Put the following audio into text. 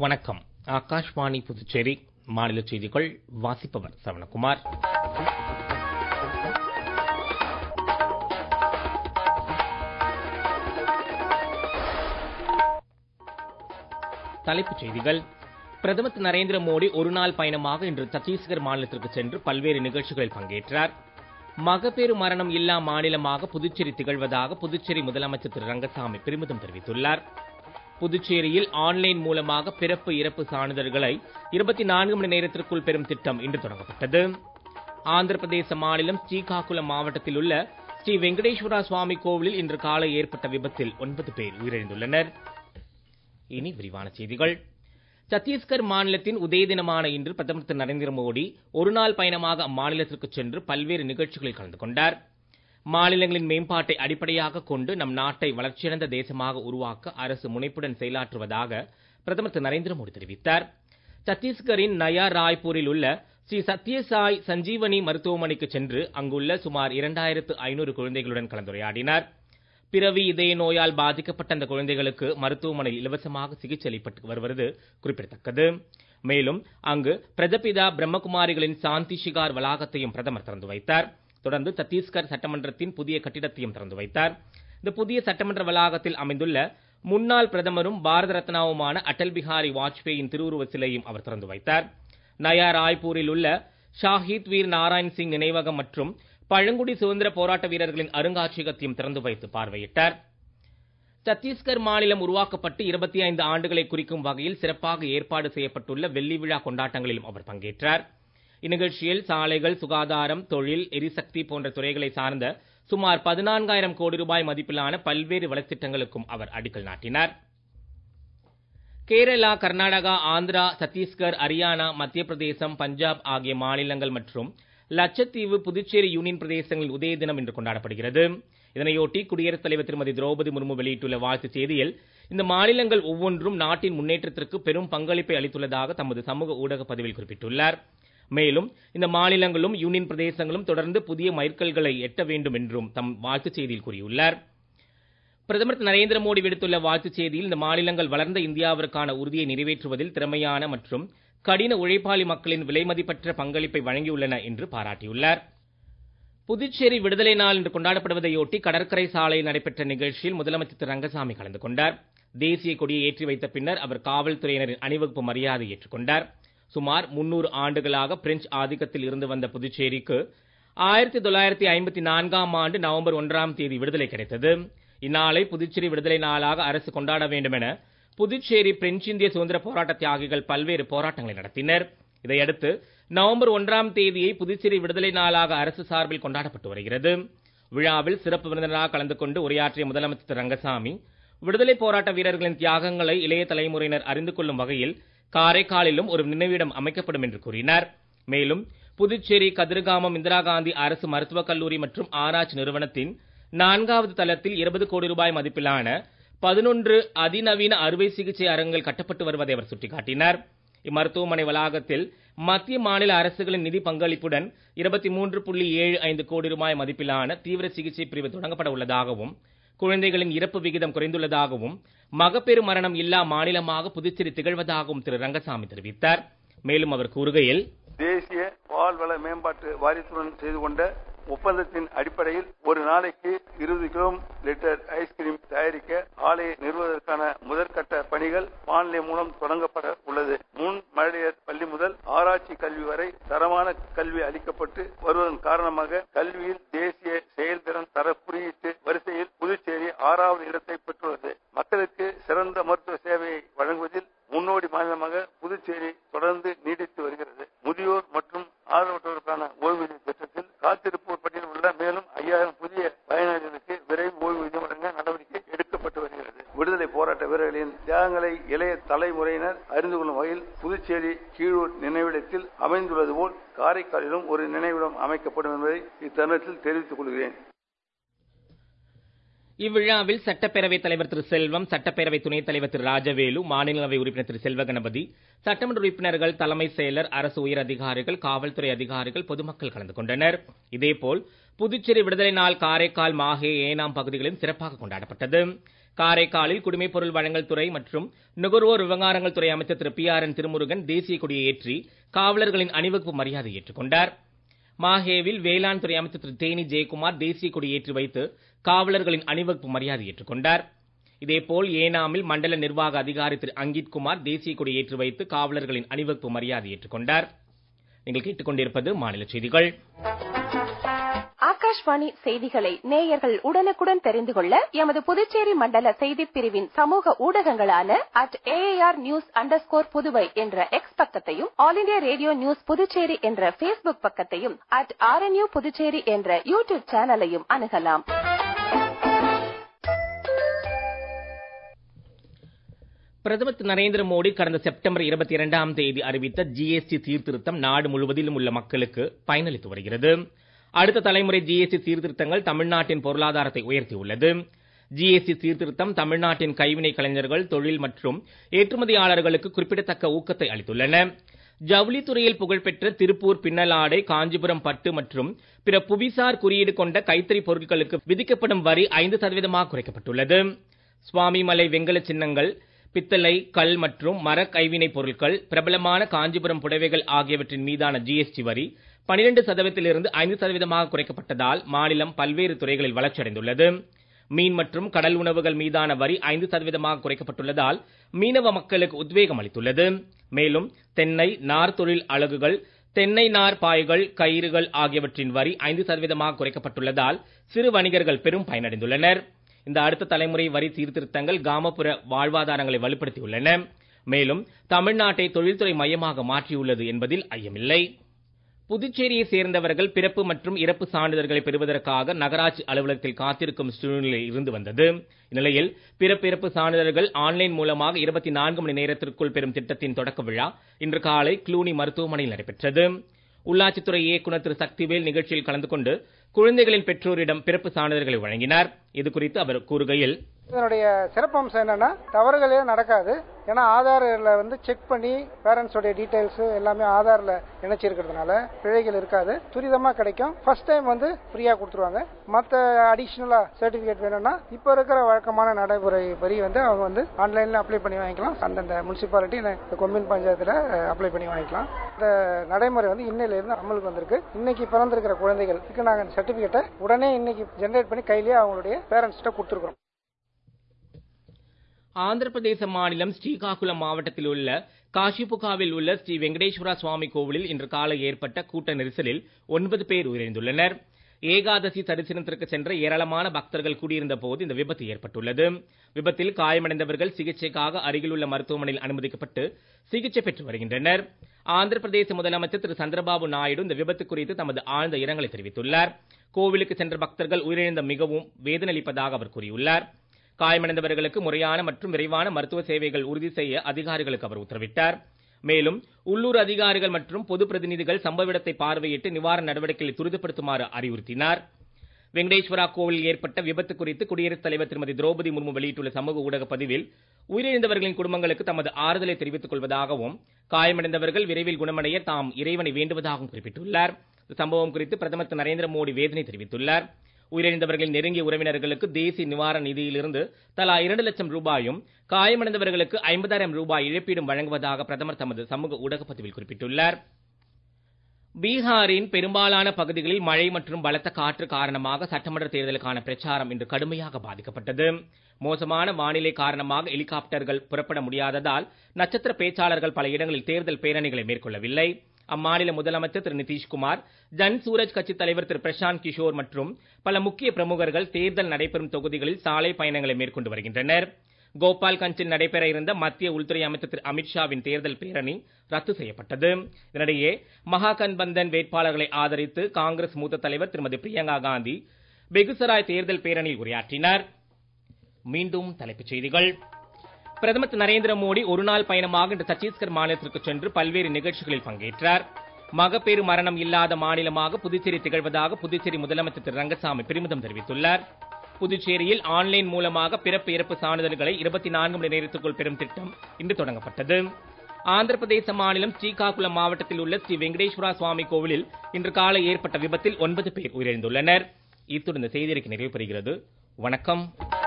வணக்கம். ஆகாஷ்வாணி புதுச்சேரி மாநில செய்திகள் வாசிப்பவர் சரவணகுமார். தலைப்புச் செய்திகள். பிரதமர் திரு நரேந்திர மோடி ஒருநாள் பயணமாக இன்று சத்தீஸ்கர் மாநிலத்திற்கு சென்று பல்வேறு நிகழ்ச்சிகளில் பங்கேற்றார். மகப்பேறு மரணம் இல்லா மாநிலமாக புதுச்சேரி திகழ்வதாக புதுச்சேரி முதலமைச்சர் திரு ரங்கசாமி பெருமிதம் தெரிவித்துள்ளார். புதுச்சேரியில் ஆன்லைன் மூலமாக பிறப்பு இறப்பு சான்றிதழ்களை 24 மணி நேரத்திற்குள் பெறும் திட்டம் இன்று தொடங்கப்பட்டது. ஆந்திர பிரதேச மாநிலம் ஸ்ரீகாகுளம் மாவட்டத்தில் உள்ள ஸ்ரீ வெங்கடேஸ்வரா சுவாமி கோவிலில் இன்று காலை ஏற்பட்ட விபத்தில் 9 பேர் உயிரிழந்துள்ளனர். இனி விரிவான செய்திகள். சத்தீஸ்கர் மாநிலத்தின் உதய தினமான இன்று பிரதமர் திரு நரேந்திர மோடி ஒருநாள் பயணமாக அம்மாநிலத்திற்கு சென்று பல்வேறு நிகழ்ச்சிகளில் கலந்து கொண்டார். மாநிலங்களின் மேம்பாட்டை அடிப்படையாக கொண்டு நம் நாட்டை வளர்ச்சியடைந்த தேசமாக உருவாக்க அரசு முனைப்புடன் செயலாற்றுவதாக பிரதமர் திரு நரேந்திர மோடி தெரிவித்தார். சத்தீஸ்கரின் நயா ராய்ப்பூரில் உள்ள ஸ்ரீ சத்யசாய் சஞ்சீவனி மருத்துவமனைக்கு சென்று அங்குள்ள சுமார் 2500 குழந்தைகளுடன் கலந்துரையாடினார். பிறவி இதய நோயால் பாதிக்கப்பட்ட அந்த குழந்தைகளுக்கு மருத்துவமனையில் இலவசமாக சிகிச்சை அளிக்கப்பட்டு வருவது குறிப்பிடத்தக்கது. மேலும் அங்கு பிரஜபிதா பிரம்மகுமாரிகளின் சாந்தி ஷிகார் வளாகத்தையும் பிரதமர் திறந்து வைத்தார். தொடர்ந்து சத்தீஸ்கர் சட்டமன்றத்தின் புதிய கட்டிடத்தையும் திறந்து வைத்தார். இந்த புதிய சட்டமன்ற வளாகத்தில் அமைந்துள்ள முன்னாள் பிரதமரும் பாரத ரத்னாவுமான அடல் பிஹாரி வாஜ்பேயின் திருவுருவ சிலையும் அவர் திறந்து வைத்தார். நயா ராய்ப்பூரில் உள்ள ஷாஹித் வீர் நாராயண் சிங் நினைவகம் மற்றும் பழங்குடி சுதந்திர போராட்ட வீரர்களின் அருங்காட்சியகத்தையும் திறந்து வைத்து பார்வையிட்டார். சத்தீஸ்கர் மாநிலம் உருவாக்கப்பட்டு 25 ஆண்டுகளை குறிக்கும் வகையில் சிறப்பாக ஏற்பாடு செய்யப்பட்டுள்ள வெள்ளி விழா கொண்டாட்டங்களிலும் அவர் பங்கேற்றார். இந்நிகழ்ச்சியில் சாலைகள், சுகாதாரம், தொழில், எரிசக்தி போன்ற துறைகளை சார்ந்த சுமார் 14,000 கோடி ரூபாய் மதிப்பிலான பல்வேறு வளர்ச்சித்திட்டங்களுக்கும் அவர் அடிக்கல் நாட்டினார். கேரளா, கர்நாடகா, ஆந்திரா, சத்தீஸ்கர், ஹரியானா, மத்திய பிரதேசம், பஞ்சாப் ஆகிய மாநிலங்கள் மற்றும் லட்சத்தீவு, புதுச்சேரி யூனியன் பிரதேசங்களின் உதய தினம் இன்று கொண்டாடப்படுகிறது. இதனையொட்டி குடியரசுத் தலைவர் திருமதி திரௌபதி முர்மு வெளியிட்டுள்ள வாழ்த்துச் செய்தியில் இந்த மாநிலங்கள் ஒவ்வொன்றும் நாட்டின் முன்னேற்றத்திற்கு பெரும் பங்களிப்பை அளித்துள்ளதாக தமது சமூக ஊடக பதிவில் குறிப்பிட்டுள்ளார். மேலும் இந்த மாநிலங்களும் யூனியன் பிரதேசங்களும் தொடர்ந்து புதிய மைல்கல்களை எட்ட வேண்டும் என்றும் தம் வாழ்த்துச் செய்தியில் கூறியுள்ளார். பிரதமர் திரு நரேந்திர மோடி விடுத்துள்ள வாழ்த்துச் செய்தியில் இந்த மாநிலங்கள் வளர்ந்த இந்தியாவிற்கான உறுதியை நிறைவேற்றுவதில் திறமையான மற்றும் கடின உழைப்பாளி மக்களின் விலைமதிப்பற்ற பங்களிப்பை வழங்கியுள்ளன என்று பாராட்டியுள்ளார். புதுச்சேரி விடுதலை நாள் இன்று கொண்டாடப்படுவதையொட்டி கடற்கரை சாலையில் நடைபெற்ற நிகழ்ச்சியில் முதலமைச்சர் திரு ரங்கசாமி கலந்து கொண்டார். தேசிய கொடியை ஏற்றி வைத்த பின்னர் அவர் காவல்துறையினரின் அணிவகுப்பு மரியாதை ஏற்றுக்கொண்டார். சுமார் 300 ஆண்டுகளாக பிரெஞ்சு ஆதிக்கத்தில் இருந்து வந்த புதுச்சேரிக்கு 1954ஆம் ஆண்டு நவம்பர் 1ஆம் தேதி விடுதலை கிடைத்தது. இந்நாளை புதுச்சேரி விடுதலை நாளாக அரசு கொண்டாட வேண்டும் என புதுச்சேரி பிரெஞ்சு இந்திய சுதந்திர போராட்ட தியாகிகள் பல்வேறு போராட்டங்களை நடத்தினர். இதையடுத்து நவம்பர் 1ஆம் தேதியை புதுச்சேரி விடுதலை நாளாக அரசு சார்பில் கொண்டாடப்பட்டு வருகிறது. விழாவில் சிறப்பு விருந்தினராக கலந்து கொண்டு உரையாற்றிய முதலமைச்சர் திரு ரங்கசாமி விடுதலை போராட்ட வீரர்களின் தியாகங்களை இளைய தலைமுறையினர் அறிந்து கொள்ளும் வகையில் காரைக்காலிலும் ஒரு நினைவிடம் அமைக்கப்படும் என்று கூறினார். மேலும் புதுச்சேரி கதிர்காமம் இந்திரா காந்தி அரசு மருத்துவக் கல்லூரி மற்றும் ஆராய்ச்சி நிறுவனத்தின் 4வது தளத்தில் 20 கோடி ரூபாய் மதிப்பிலான 11 அதிநவீன அறுவை சிகிச்சை அரங்குகள் கட்டப்பட்டு வருவதை அவர் சுட்டிக்காட்டினார். இம்மருத்துவமனை வளாகத்தில் மத்திய மாநில அரசுகளின் நிதி பங்களிப்புடன் 23.75 கோடி ரூபாய் மதிப்பிலான தீவிர சிகிச்சை பிரிவு தொடங்கப்பட உள்ளதாகவும் குழந்தைகளின் இறப்பு விகிதம் குறைந்துள்ளதாகவும் மகப்பேறு மரணம் இல்லா மாநிலமாக புதுச்சேரி திகழ்வதாகவும் திரு ரங்கசாமி தெரிவித்தார். மேலும் அவர் கூறுகையில், தேசிய பால்வள மேம்பாட்டு வாரியத்துடன் செய்து கொண்ட ஒப்பந்தத்தின் அடிப்படையில் ஒரு நாளைக்கு 20 கிலோ லிட்டர் ஐஸ்கிரீம் தயாரிக்க ஆலையை நிறுவுவதற்கான முதற்கட்ட பணிகள் வானிலை மூலம் தொடங்கப்பட உள்ளது. முன் மழலையர் பள்ளி முதல் ஆராய்ச்சி கல்வி வரை தரமான கல்வி அளிக்கப்பட்டு வருவதன் காரணமாக கல்வியில் தேசிய செயல்திறன் தர குறியீட்டு வரிசையில் புதுச்சேரி 6வது இடத்தை பெற்றுள்ளது. மக்களுக்கு சிறந்த மருத்துவ சேவையை வழங்குவதில் முன்னோடி மாநிலமாக புதுச்சேரி தொடர்ந்து நீடித்து வருகிறது. முதியோர் மற்றும் ஆதரவற்றோருக்கான ஓய்வூதிய திட்டத்தில் காத்திருப்போர் பட்டியலில் உள்ள மேலும் 5000 புதிய பயனாளிகளுக்கு விரைவு ஓய்வூதியம் வழங்க நடவடிக்கை எடுக்கப்பட்டு வருகிறது. விடுதலை போராட்ட வீரர்களின் தியாகங்களை இளைய தலைமுறையினர் அறிந்து கொள்ளும் வகையில் புதுச்சேரி கீழூர் நினைவிடத்தில் அமைந்துள்ளது போல் காரைக்காலிலும் ஒரு நினைவிடம் அமைக்கப்படும் என்பதை இத்தருணத்தில் தெரிவித்துக் கொள்கிறேன். இவ்விழாவில் சட்டப்பேரவைத் தலைவர் திரு செல்வம், சட்டப்பேரவை துணைத் தலைவர் திரு ராஜவேலு, மாநிலங்களவை உறுப்பினர் திரு செல்வகணபதி, சட்டமன்ற உறுப்பினர்கள், தலைமை செயலர், அரசு உயர் அதிகாரிகள், காவல்துறை அதிகாரிகள், பொதுமக்கள் கலந்து கொண்டனர். இதேபோல் புதுச்சேரி விடுதலை நாள் காரைக்கால், மாஹே, ஏனாம் பகுதிகளிலும் சிறப்பாக கொண்டாடப்பட்டது. காரைக்காலில் குடிமைப் பொருள் வழங்கல் துறை மற்றும் நுகர்வோர் விவகாரங்கள் துறை அமைச்சர் திரு PRN திருமுருகன் தேசிய கொடியை ஏற்றி காவலர்களின் அணிவகுப்பு மரியாதை ஏற்றுக்கொண்டார். மாஹேவில் வேளாண் துறை அமைச்சர் திரு தேனி ஜெயக்குமார் தேசிய கொடியை ஏற்றி வைத்து காவலர்களின் அணிவகுப்பு மரியாதை ஏற்றுக்கொண்டார். இதேபோல் ஏனாமில் மண்டல நிர்வாக அதிகாரி திரு அங்கித் குமார் தேசிய கொடியை ஏற்றி வைத்து காவலர்களின் அணிவகுப்பு மரியாதை ஏற்றுக்கொண்டார். நீங்கள் கேட்டுக்கொண்டிருப்பது மாநில செய்திகள். ஆகாஷ்வாணி செய்திகளை நேயர்கள் உடனுக்குடன் தெரிந்து கொள்ள எமது புதுச்சேரி மண்டல செய்திப் பிரிவின் சமூக ஊடகங்களான @AAR_News_புதுவை என்ற எக்ஸ் பக்கத்தையும், all India radio news Puducherry என்ற பேஸ்புக் பக்கத்தையும், @RNU புதுச்சேரி என்ற யூடியூப் சேனலையும் அணுகலாம். பிரதமர் திரு நரேந்திர மோடி கடந்த செப்டம்பர் 22ஆம் தேதி அறிவித்த GST சீர்திருத்தம் நாடு முழுவதிலும் உள்ள மக்களுக்கு பயனளித்து வருகிறது. அடுத்த தலைமுறை GST சீர்திருத்தங்கள் தமிழ்நாட்டின் பொருளாதாரத்தை உயர்த்தியுள்ளது. GST சீர்திருத்தம் தமிழ்நாட்டின் கைவினை கலைஞர்கள், தொழில் மற்றும் ஏற்றுமதியாளர்களுக்கு குறிப்பிடத்தக்க ஊக்கத்தை அளித்துள்ளன. ஜவுளித்துறையில் புகழ்பெற்ற திருப்பூர் பின்னலாடை, காஞ்சிபுரம் பட்டு மற்றும் பிற புவிசார் குறியீடு கொண்ட கைத்தறி பொருட்களுக்கு விதிக்கப்படும் வரி 5% குறைக்கப்பட்டுள்ளது. சுவாமிமலை வெங்கல சின்னங்கள், பித்தளை, கல் மற்றும் மர கைவினை பொருட்கள், பிரபலமான காஞ்சிபுரம் புடவைகள் ஆகியவற்றின் மீதான GST வரி 12%லிருந்து 5% குறைக்கப்பட்டதால் மாநிலம் பல்வேறு துறைகளில் வளர்ச்சியடைந்துள்ளது. மீன் மற்றும் கடல் உணவுகள் மீதான வரி 5% குறைக்கப்பட்டுள்ளதால் மீனவ மக்களுக்கு உத்வேகம் அளித்துள்ளது. மேலும் தென்னை நார் தொழில் அலகுகள், தென்னை நார் பாய்கள், கயிறுகள் ஆகியவற்றின் வரி 5% குறைக்கப்பட்டுள்ளதால் சிறு வணிகர்கள் பெரும் பயனடைந்துள்ளனர். இந்த அடுத்த தலைமுறை வரி சீர்திருத்தங்கள் கிராமப்புற வாழ்வாதாரங்களை வலுப்படுத்தியுள்ளன. மேலும் தமிழ்நாட்டை தொழில்துறை மையமாக மாற்றியுள்ளது என்பதில் ஐயமில்லை. புதுச்சேரியை சேர்ந்தவர்கள் பிறப்பு மற்றும் இறப்பு சான்றிதழ்களை பெறுவதற்காக நகராட்சி அலுவலகத்தில் காத்திருக்கும் சூழ்நிலை இருந்து வந்தது. இந்நிலையில் பிறப்பு இறப்பு சான்றிதழ்கள் ஆன்லைன் மூலமாக 24 மணி நேரத்திற்குள் பெறும் திட்டத்தின் தொடக்க விழா இன்று காலை க்ளூனி மருத்துவமனையில் நடைபெற்றது. உள்ளாட்சித்துறை இயக்குநர் திரு சக்திவேல் நிகழ்ச்சியில் கலந்து கொண்டு குழந்தைகளின் பெற்றோரிடம் பிறப்பு சான்றிதழ்களை வழங்கினார். இது குறித்து அவர் கூறுகையில், இதனுடைய சிறப்பம்சம் என்னன்னா தவறுகளே நடக்காது. ஏன்னா ஆதார்ல செக் பண்ணி பேரண்ட்ஸோட டீடைல்ஸ் எல்லாமே ஆதார்ல இணைச்சிருக்கிறதுனால பிழைகள் இருக்காது, துரிதமா கிடைக்கும். ஃபர்ஸ்ட் டைம் ஃப்ரீயா கொடுத்துருவாங்க. மற்ற அடிஷனலா சர்டிபிகேட் வேணும்னா இப்ப இருக்கிற வழக்கமான நடைமுறை படி அவங்க ஆன்லைன்ல அப்ளை பண்ணி வாங்கிக்கலாம். அந்தந்த முனிசிபாலிட்டி கொம்யூன் பஞ்சாயத்துல அப்ளை பண்ணி வாங்கிக்கலாம். இந்த நடைமுறை இன்னையில இருந்து அமலுக்கு வந்திருக்கு. இன்னைக்கு பிறந்திருக்கிற குழந்தைகளுக்கு நாங்க சர்டிபிகேட்டை உடனே இன்னைக்கு ஜெனரேட் பண்ணி கையிலேயே அவங்களுடைய பேரண்ட்ஸ்கிட்ட கொடுத்துருக்கோம். ஆந்திர பிரதேச மாநிலம் ஸ்ரீகாகுளம் மாவட்டத்தில் உள்ள காஷிபுகாவில் உள்ள ஸ்ரீ வெங்கடேஸ்வர சுவாமி கோவிலில் இன்று காலை ஏற்பட்ட கூட்ட நெரிசலில் 9 பேர் உயிரிழந்துள்ளனர். ஏகாதசி தரிசனத்திற்கு சென்ற ஏராளமான பக்தர்கள் கூடியிருந்த போது இந்த விபத்து ஏற்பட்டுள்ளது. விபத்தில் காயமடைந்தவர்கள் சிகிச்சைக்காக அருகிலுள்ள மருத்துவமனையில் அனுமதிக்கப்பட்டு சிகிச்சை பெற்று வருகின்றனர். ஆந்திர பிரதேச முதலமைச்சர் திரு சந்திரபாபு நாயுடு இந்த விபத்து குறித்து தமது ஆழ்ந்த இரங்கலை தெரிவித்துள்ளார். கோவிலுக்கு சென்ற பக்தர்கள் உயிரிழந்த மிகவும் வேதனையளிப்பதாக அவர் கூறியுள்ளார். காயமடைந்தவர்களுக்கு முறையான மற்றும் விரைவான மருத்துவ சேவைகள் உறுதி செய்ய அதிகாரிகளுக்கு அவர் உத்தரவிட்டார். மேலும் உள்ளூர் அதிகாரிகள் மற்றும் பொது பிரதிநிதிகள் சம்பவ இடத்தை பார்வையிட்டு நிவாரண நடவடிக்கைகளை துரிதப்படுத்துமாறு அறிவுறுத்தினார். வெங்கடேஸ்வரா கோவிலில் ஏற்பட்ட விபத்து குறித்து குடியரசுத் தலைவர் திருமதி திரௌபதி முர்மு வெளியிட்டுள்ள சமூக ஊடக பதிவில் உயிரிழந்தவர்களின் குடும்பங்களுக்கு தமது ஆறுதலை தெரிவித்துக் கொள்வதாகவும் காயமடைந்தவர்கள் விரைவில் குணமடைய தாம் இறைவனை வேண்டுவதாகவும் குறிப்பிட்டுள்ளார். இந்த சம்பவம் குறித்து பிரதமர் திரு நரேந்திர மோடி வேதனை தெரிவித்துள்ளார். உயிரிழந்தவர்களின் நெருங்கிய உறவினர்களுக்கு தேசிய நிவாரண நிதியிலிருந்து தலா 2 லட்சம் ரூபாயும், காயமடைந்தவர்களுக்கு 50,000 ரூபாய் இழப்பீடும் வழங்குவதாக பிரதமர் தமது சமூக ஊடக பதிவில் குறிப்பிட்டுள்ளார். பீகாரின் பெரும்பாலான பகுதிகளில் மழை மற்றும் பலத்த காற்று காரணமாக சட்டமன்ற தேர்தலுக்கான பிரச்சாரம் இன்று கடுமையாக பாதிக்கப்பட்டது. மோசமான வானிலை காரணமாக ஹெலிகாப்டர்கள் புறப்பட முடியாததால் நட்சத்திர பேச்சாளர்கள் பல இடங்களில் தேர்தல் பேரணிகளை மேற்கொள்ளவில்லை. அம்மாநில முதலமைச்சர் திரு நிதிஷ்குமார், ஜன் சூரஜ் கட்சி தலைவர் திரு பிரசாந்த் கிஷோர் மற்றும் பல முக்கிய பிரமுகர்கள் தேர்தல் நடைபெறும் தொகுதிகளில் சாலை பயணங்களை மேற்கொண்டு வருகின்றனர். கோபால்கஞ்சில் நடைபெற இருந்த மத்திய உள்துறை அமைச்சர் திரு அமித்ஷாவின் தேர்தல் பேரணி ரத்து செய்யப்பட்டது. இதனிடையே மகாகட்பந்தன் வேட்பாளர்களை ஆதரித்து காங்கிரஸ் மூத்த தலைவர் திருமதி பிரியங்கா காந்தி பெகுசராய் தேர்தல் பேரணியில் உரையாற்றினார். மீண்டும் தலைப்புச் செய்திகள். பிரதமர் திரு நரேந்திர மோடி ஒருநாள் பயணமாக இன்று சத்தீஸ்கர் மாநிலத்திற்கு சென்று பல்வேறு நிகழ்ச்சிகளில் பங்கேற்றார். மகப்பேறு மரணம் இல்லாத மாநிலமாக புதுச்சேரி திகழ்வதாக புதுச்சேரி முதலமைச்சர் திரு ரங்கசாமி பெருமிதம் தெரிவித்துள்ளார். புதுச்சேரியில் ஆன்லைன் மூலமாக பிறப்பு இறப்பு சான்றிதழ்களை 24 மணி நேரத்திற்குள் பெறும் திட்டம் இன்று தொடங்கப்பட்டது. ஆந்திர பிரதேச மாநிலம் ஸ்ரீகாகுளம் மாவட்டத்தில் உள்ள ஸ்ரீ வெங்கடேஸ்வர சுவாமி கோவிலில் இன்று காலை ஏற்பட்ட விபத்தில் 9 பேர் உயிரிழந்துள்ளனர். இத்துடன் இந்த செய்தியறிக்கை நிறைவு பெறுகிறது. வணக்கம்.